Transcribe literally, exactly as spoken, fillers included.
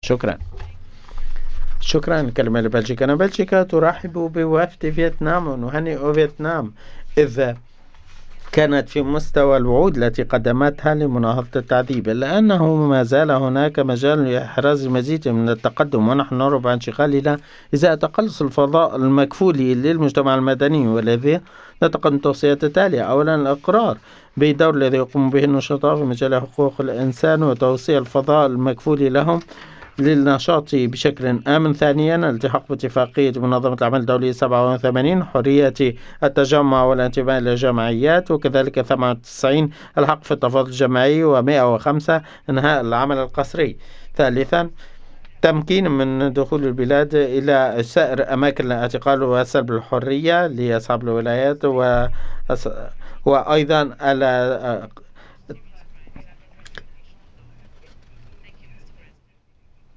شكرا. شكرا. كلمة لبلجيكا. أنا بلجيكا ترحب بوفد فيتنام ونهنئ فيتنام إذا كانت في مستوى الوعود التي قدمتها لمناهضة التعذيب، إلا أنه ما زال هناك مجال لإحراز المزيد من التقدم، ونحن نرى بانشغالنا إذا تقلص الفضاء المكفول للمجتمع المدني، والذي نتقن التوصيات التالية: أولا، الإقرار بالدور الذي يقوم به النشطاء في مجال حقوق الإنسان وتوسيع الفضاء المكفول لهم للنشاط بشكل آمن. ثانيا، الالتحاق باتفاقية منظمة العمل الدولية سبعة وثمانين، حرية التجمع والانتماء إلى الجمعيات، وكذلك ثمانية وتسعين الحق في التفاوض الجماعي، ومئة وخمسة إنهاء العمل القسري. ثالثا، تمكين من دخول البلاد إلى سائر أماكن الاعتقال وسلب الحرية لأصحاب الولايات، و وأيضا